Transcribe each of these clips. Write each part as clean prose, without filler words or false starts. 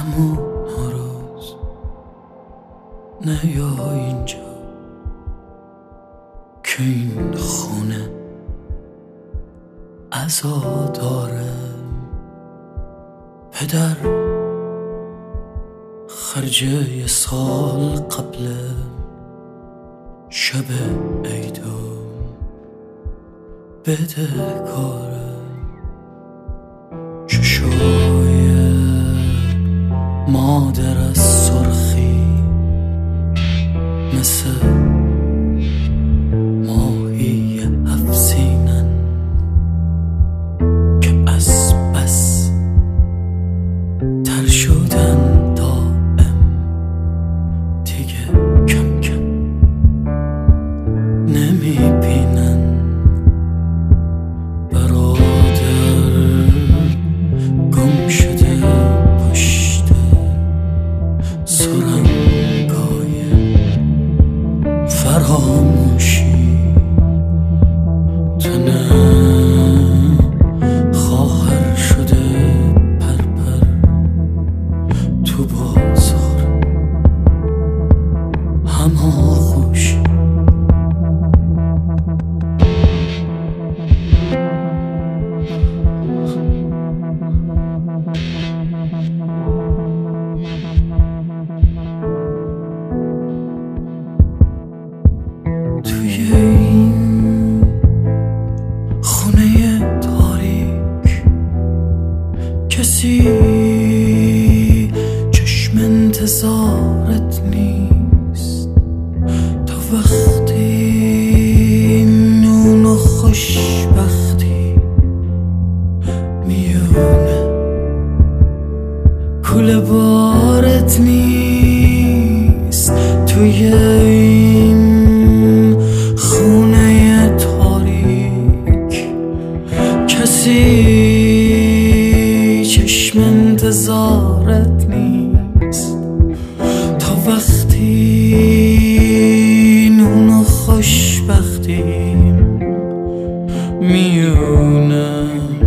همون روز نیا اینجا که این خونه عزا داره. پدر خرج یه سال قبل شب عیدو بده کاره. چشای مادر از سرخی مثل ماهی افسینن که از بس تر شدن دائم دیگه کم کم نمیبینن. برادر گم شده پشت سرنگای فراموشی. تنه خواهر شده پرپر تو بازار هماغوشی. توی این خونه تاریک کسی چشم انتظارت نیست. تا وقتی نون و خوشبختی میونه کوله بارت نیست. توی این خونه تاریک کسی چشم انتظارت نیست. تا وقتی نون و خوشبختی میونه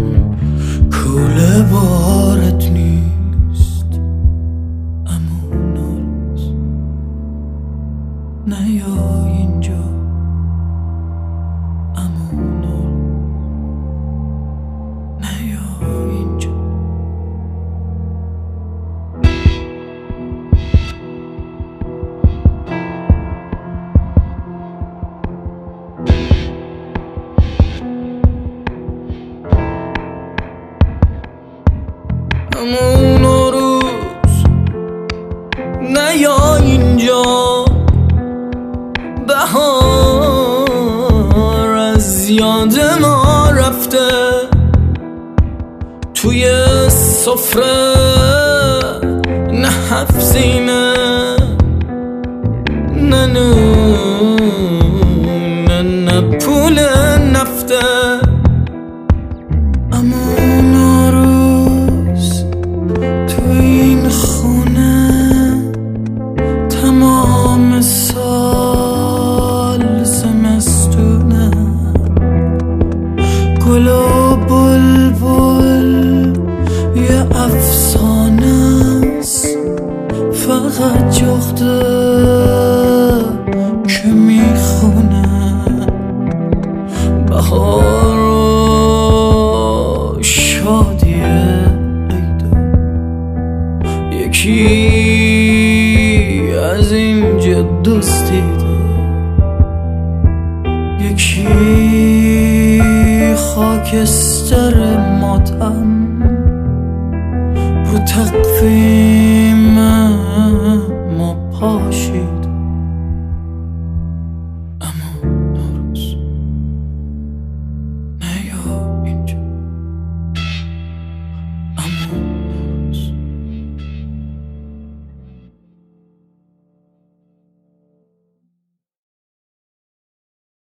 کوله بارت نیست. امون روز نیا اینجا. امون روز نیا اینجا. همون روز نیا اینجا. بهار از یاد ما رفته. توی سفره نه حفظینه نه نونه نه پول نفته. امون روز تو این خونه تمام سال زمستونه. گل و بلبل یه افسانه است. فقط جغده که میخونه. بهار و شادی عیدو یکی از اینجا دوست دیده. یکی خاکستر ماتم رو تقویم